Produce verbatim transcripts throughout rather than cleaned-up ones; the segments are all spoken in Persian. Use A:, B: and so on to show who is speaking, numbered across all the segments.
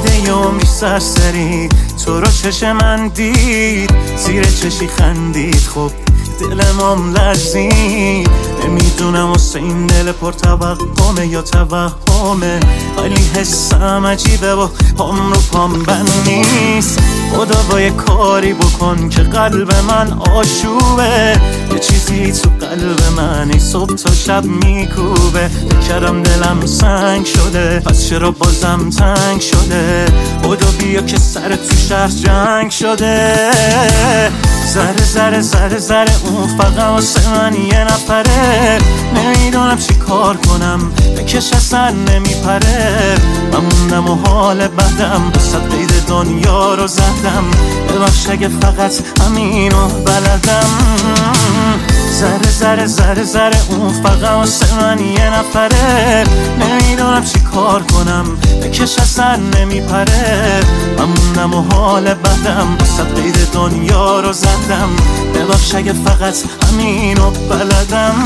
A: دیده عمری سرسری تو رو چشم من دید، زیر چشی خندید، خب دلم لرزید. نمیدونم واسه این دل پر توقمه یا توهمه، ولی حسم عجیبه و پام رو پام بند نیست. خدا با یه کاری بکن که قلب من آشوبه، یه چیزی تو قلب من ای صبح تا شب میکوبه. بکرم دلم سنگ شده، پس چرا بازم تنگ شده؟ خدا بیا که سر تو شهر جنگ شده. ذره ذره ذره ذره اون فقط واسه من یه نفره، نمیدونم چی کار کنم بکش اصلا نمیپره. من موندم و حال بدم بسد قید دنیا رو زدم، ببخش اگه فقط همینو بلدم. ذره ذره ذره ذره اون فقط واسه من یه نفره، نمیدونم چی کار کنم بکش اصلا نمیپره. من موندم و حال بدم بسد قید دنیا رو زدم، ببخش اگه فقط همینو بلدم.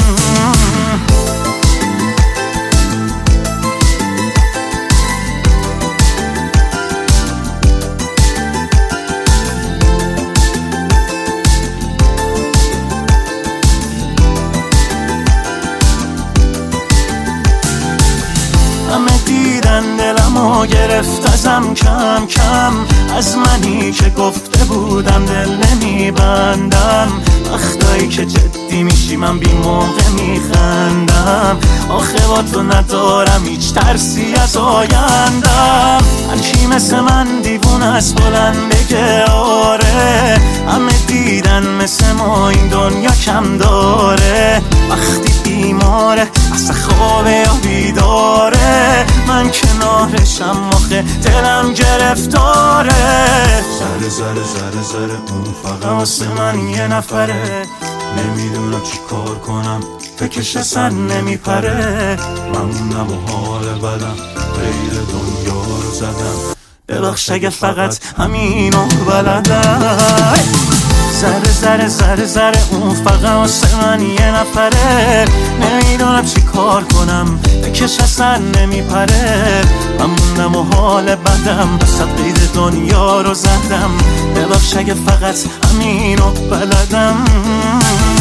A: همه دیدن دلمو گرفت ازم کم کم، از منی که گفته بودم دل نمیبندم. وقتایی که جدی میشی من بی موقع میخندم، آخه با تو ندارم هیچ ترسی از آیندم. هر کی مثل من دیوون است بلند بگه آره، همه دیدن مثل ما این دنیا کم داره. وقتی بیماره اصلا خوابه یا بیداره، من کنارشم آخه دلم گرفتاره. ذره ذره ذره ذره اون فقط واسه من یه نفره، نمیدونم چی کار کنم فکرش اصلا نمیپره. من موندم و حال بدم غیر دنیا رو زدم، ببخش اگه فقط همینو بلدم. ذره ذره ذره ذره اون فقط واسه من یه نفره، نمیدونم چی کار کنم بکش اصلا نمیپره. من موندم و حال بدم بسد قید دنیا رو زدم، ببخش اگه فقط همینو بلدم.